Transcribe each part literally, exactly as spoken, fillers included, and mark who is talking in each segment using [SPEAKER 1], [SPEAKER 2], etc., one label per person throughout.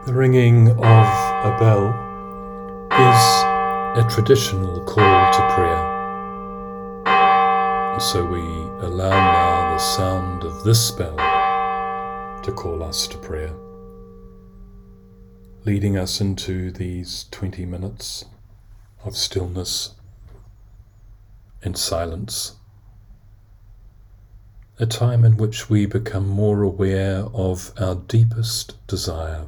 [SPEAKER 1] The ringing of a bell is a traditional call to prayer. And so we allow now the sound of this bell to call us to prayer, leading us into these twenty minutes of stillness and silence, a time in which we become more aware of our deepest desire,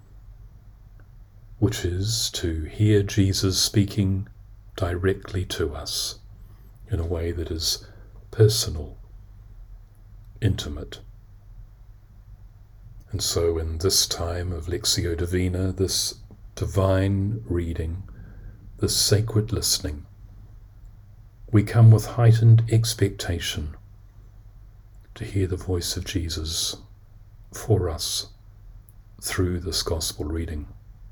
[SPEAKER 1] which is to hear Jesus speaking directly to us in a way that is personal, intimate. And so in this time of Lectio Divina, this divine reading, this sacred listening, we come with heightened expectation to hear the voice of Jesus for us through this gospel reading.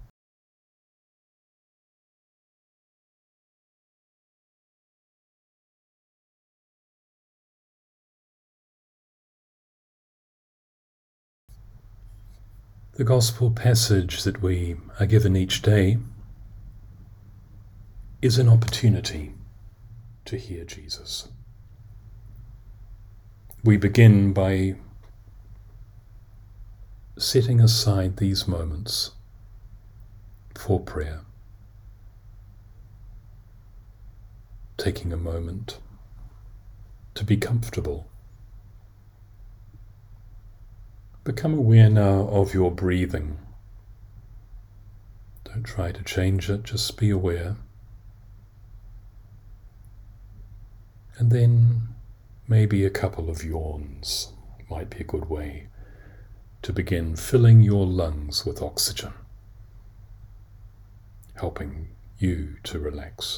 [SPEAKER 1] The gospel passage that we are given each day is an opportunity to hear Jesus. We begin by setting aside these moments for prayer, taking a moment to be comfortable. Become aware now of your breathing. Don't try to change it, just be aware. And then maybe a couple of yawns might be a good way to begin filling your lungs with oxygen, helping you to relax.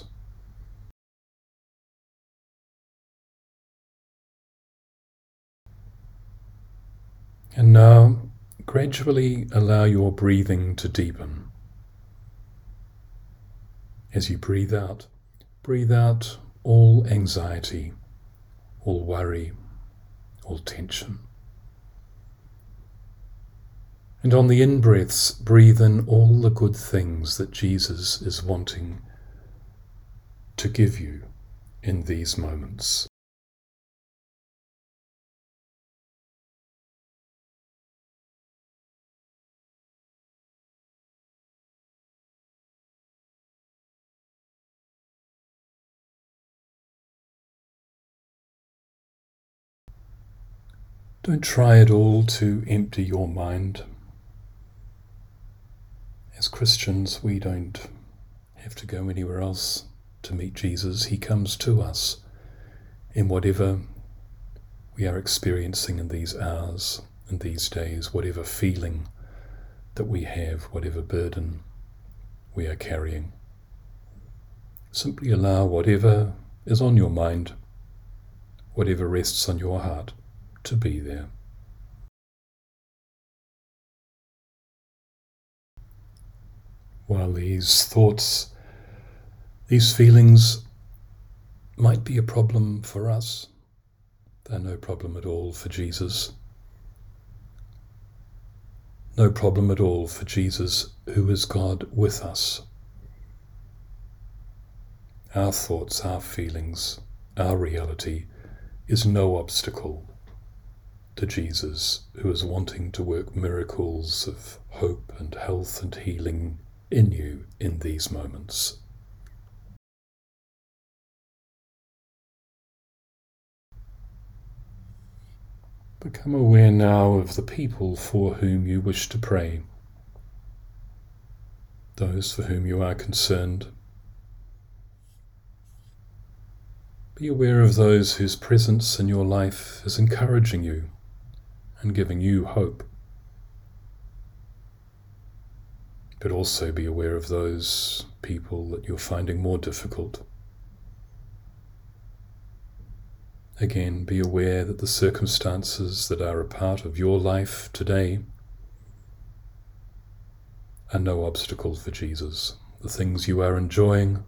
[SPEAKER 1] And now, gradually allow your breathing to deepen. As you breathe out, breathe out all anxiety, all worry, all tension. And on the in-breaths, breathe in all the good things that Jesus is wanting to give you in these moments. Don't try at all to empty your mind. As Christians, we don't have to go anywhere else to meet Jesus. He comes to us in whatever we are experiencing in these hours and these days, whatever feeling that we have, whatever burden we are carrying. Simply allow whatever is on your mind, whatever rests on your heart, to be there. While these thoughts, these feelings might be a problem for us, they're no problem at all for Jesus. No problem at all for Jesus, who is God with us. Our thoughts, our feelings, our reality is no obstacle to Jesus, who is wanting to work miracles of hope and health and healing in you in these moments. Become aware now of the people for whom you wish to pray, those for whom you are concerned. Be aware of those whose presence in your life is encouraging you and giving you hope. But also be aware of those people that you're finding more difficult. Again, be aware that the circumstances that are a part of your life today are no obstacle for Jesus. The things you are enjoying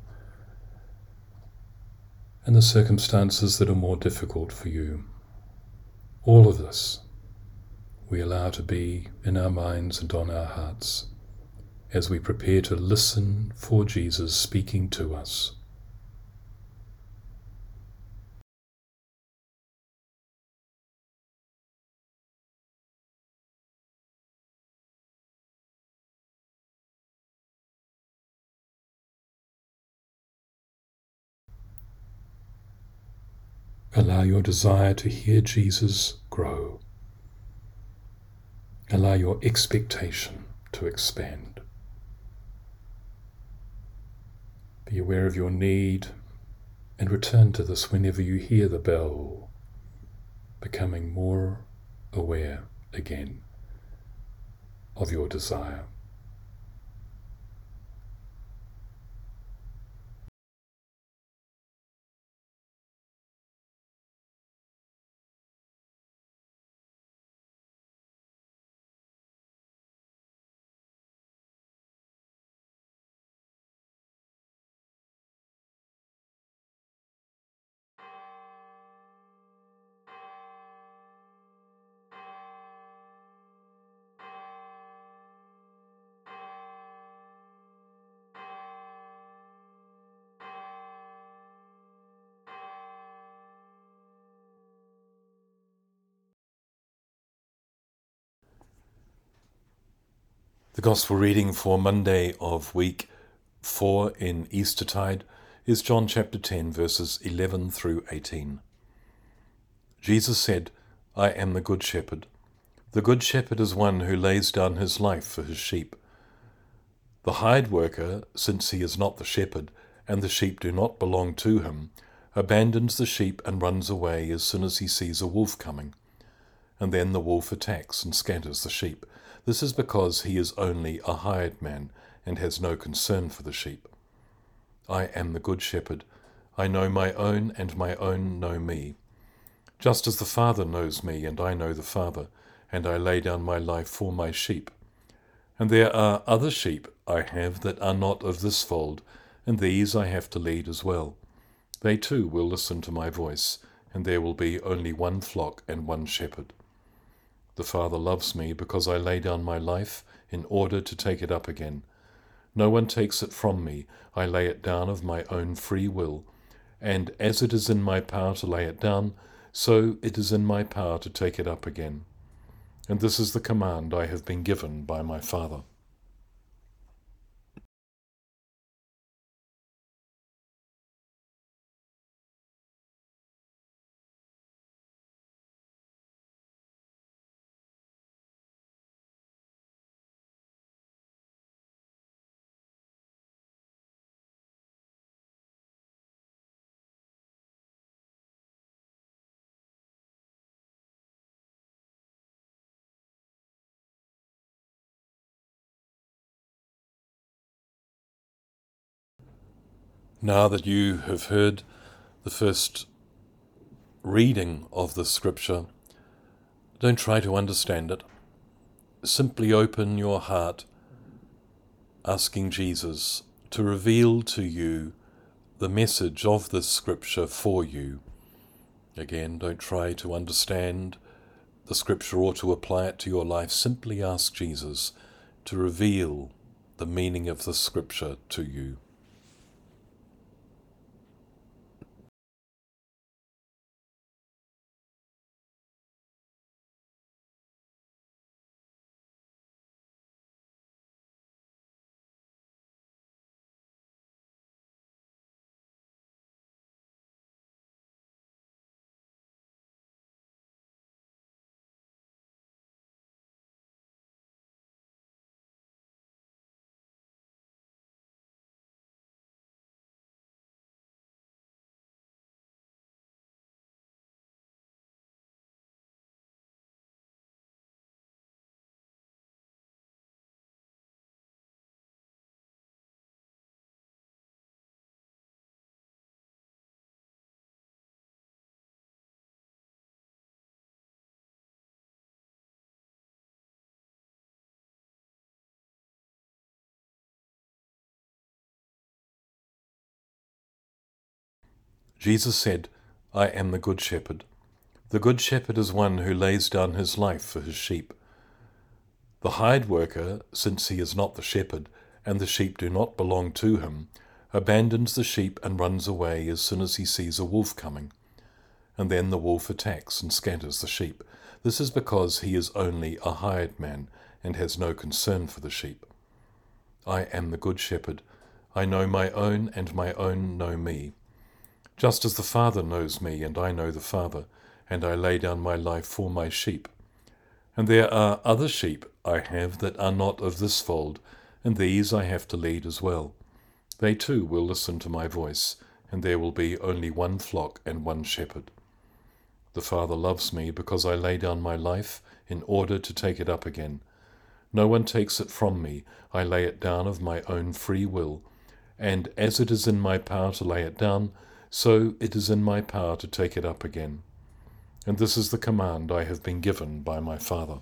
[SPEAKER 1] and the circumstances that are more difficult for you. All of this we allow to be in our minds and on our hearts as we prepare to listen for Jesus speaking to us. Allow your desire to hear Jesus grow. Allow your expectation to expand. Be aware of your need and return to this whenever you hear the bell, becoming more aware again of your desire. The Gospel reading for Monday of week four in Eastertide is John chapter ten, verses eleven through eighteen. Jesus said, "I am the good shepherd. The good shepherd is one who lays down his life for his sheep. The hired worker, since he is not the shepherd, and the sheep do not belong to him, abandons the sheep and runs away as soon as he sees a wolf coming. And then the wolf attacks and scatters the sheep. This is because he is only a hired man and has no concern for the sheep. I am the good shepherd. I know my own, and my own know me. Just as the Father knows me, and I know the Father, and I lay down my life for my sheep. And there are other sheep I have that are not of this fold, and these I have to lead as well. They too will listen to my voice, and there will be only one flock and one shepherd. The Father loves me because I lay down my life in order to take it up again. No one takes it from me. I lay it down of my own free will, and as it is in my power to lay it down, so it is in my power to take it up again. And this is the command I have been given by my Father." Now that you have heard the first reading of the scripture, don't try to understand it. Simply open your heart, asking Jesus to reveal to you the message of this scripture for you. Again, don't try to understand the scripture or to apply it to your life. Simply ask Jesus to reveal the meaning of the scripture to you. Jesus said, "I am the good shepherd. The good shepherd is one who lays down his life for his sheep. The hired worker, since he is not the shepherd,
[SPEAKER 2] and the sheep do not belong to him, abandons the sheep and runs away as soon as he sees a wolf coming. And then the wolf attacks and scatters the sheep. This is because he is only a hired man and has no concern for the sheep. I am the good shepherd. I know my own, and my own know me. Just as the Father knows me, and I know the Father, and I lay down my life for my sheep. And there are other sheep I have that are not of this fold, and these I have to lead as well. They too will listen to my voice, and there will be only one flock and one shepherd. The Father loves me because I lay down my life in order to take it up again. No one takes it from me. I lay it down of my own free will, and as it is in my power to lay it down, so it is in my power to take it up again. And this is the command I have been given by my Father.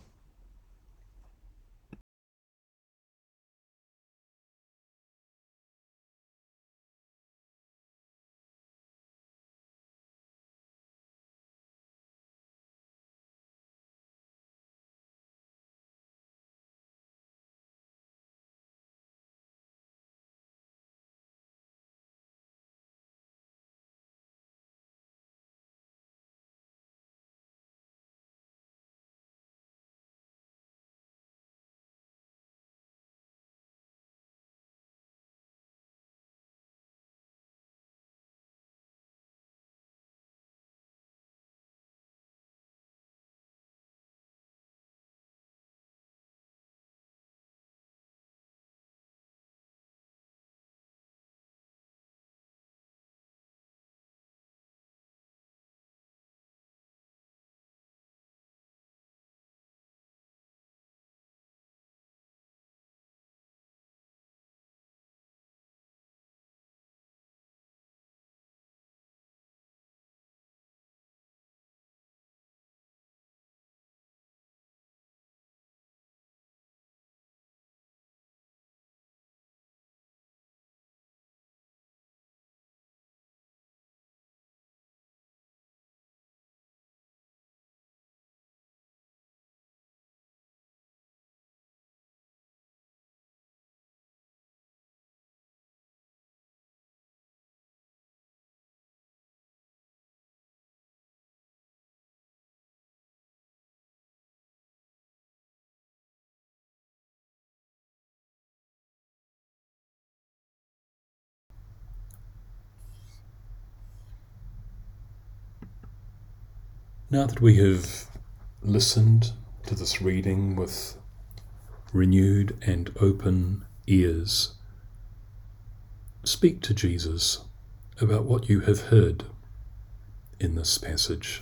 [SPEAKER 1] Now that we have listened to this reading with renewed and open ears, speak to Jesus about what you have heard in this passage.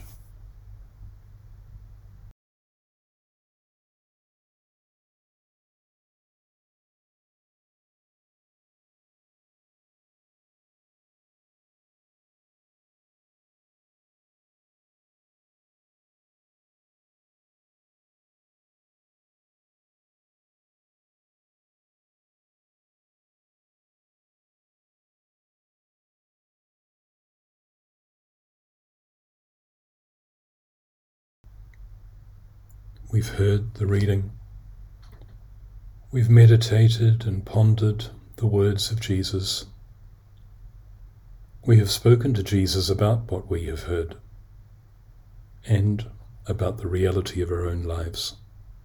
[SPEAKER 1] We've heard the reading. We've meditated and pondered the words of Jesus. We have spoken to Jesus about what we have heard and about the reality of our own lives.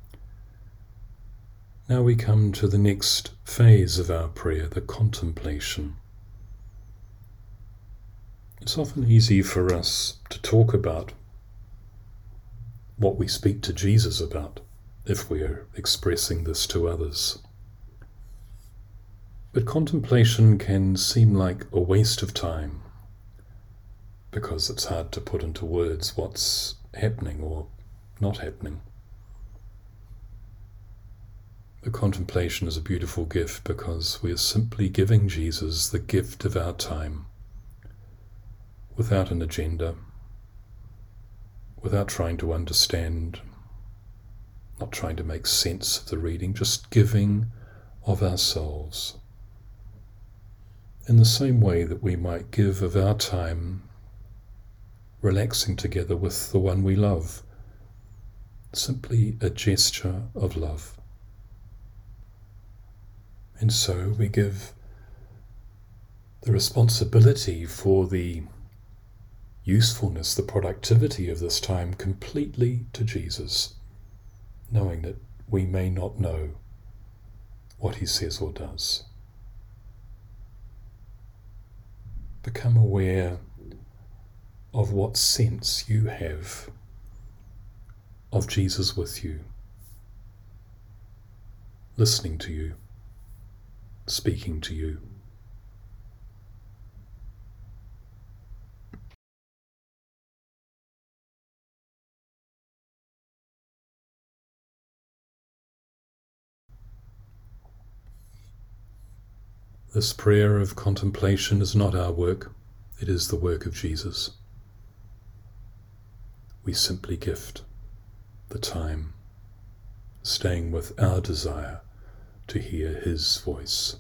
[SPEAKER 1] Now we come to the next phase of our prayer, the contemplation. It's often easy for us to talk about what we speak to Jesus about if we are expressing this to others. But contemplation can seem like a waste of time because it's hard to put into words what's happening or not happening. The contemplation is a beautiful gift because we are simply giving Jesus the gift of our time without an agenda, without trying to understand, not trying to make sense of the reading, just giving of ourselves. In the same way that we might give of our time relaxing together with the one we love, simply a gesture of love. And so we give the responsibility for the usefulness, the productivity of this time completely to Jesus, knowing that we may not know what he says or does. Become aware of what sense you have of Jesus with you, listening to you, speaking to you. This prayer of contemplation is not our work, it is the work of Jesus. We simply gift the time, staying with our desire to hear his voice.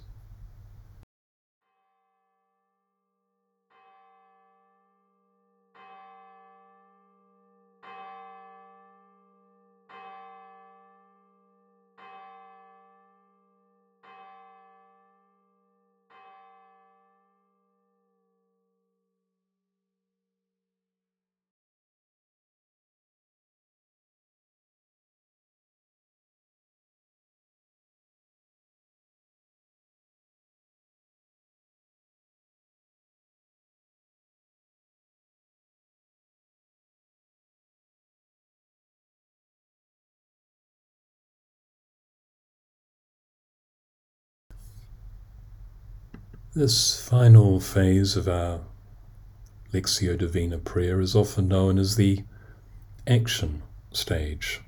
[SPEAKER 1] This final phase of our Lectio Divina prayer is often known as the action stage.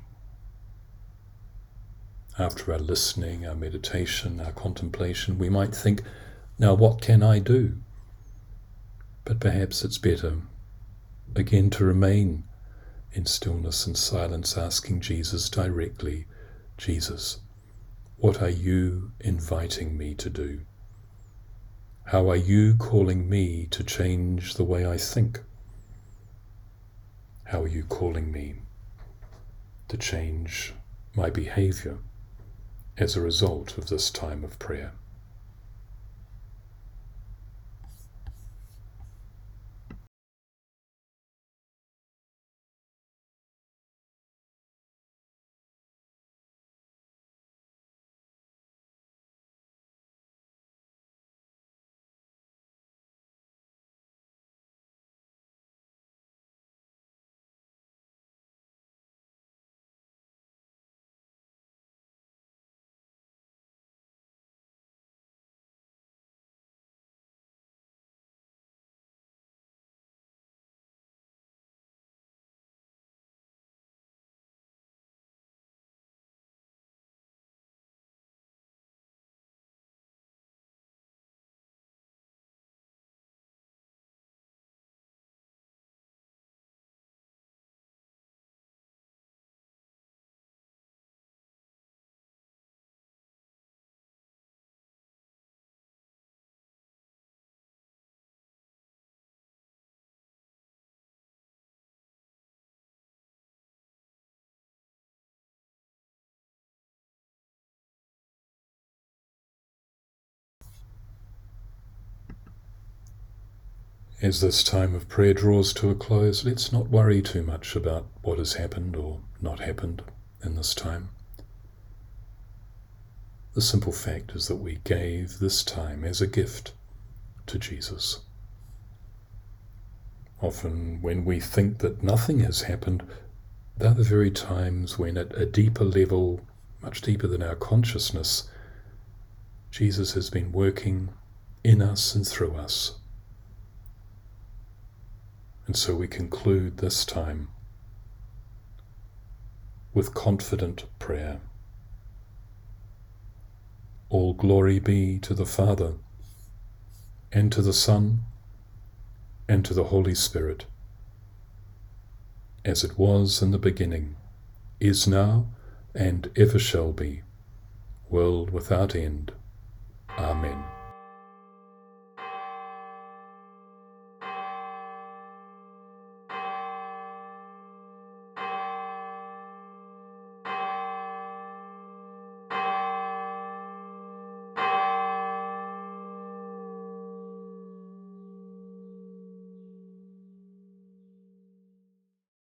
[SPEAKER 1] After our listening, our meditation, our contemplation, we might think, now what can I do? But perhaps it's better, again, to remain in stillness and silence, asking Jesus directly, Jesus, what are you inviting me to do? How are you calling me to change the way I think? How are you calling me to change my behavior as a result of this time of prayer? As this time of prayer draws to a close, let's not worry too much about what has happened or not happened in this time. The simple fact is that we gave this time as a gift to Jesus. Often when we think that nothing has happened, they're the very times when at a deeper level, much deeper than our consciousness, Jesus has been working in us and through us. And so we conclude this time with confident prayer. All glory be to the Father, and to the Son, and to the Holy Spirit, as it was in the beginning, is now, and ever shall be, world without end. Amen.